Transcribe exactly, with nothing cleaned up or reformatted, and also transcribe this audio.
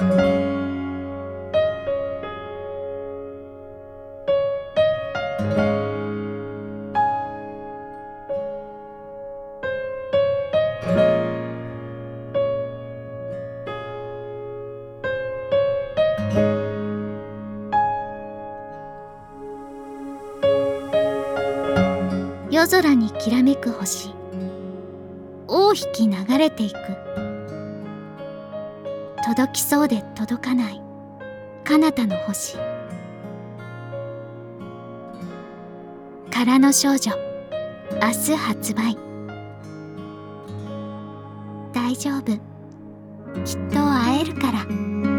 夜空にきらめく星、尾を引き流れていく。届きそうで届かない彼方の星。空の少女、明日発売。大丈夫、きっと会えるから。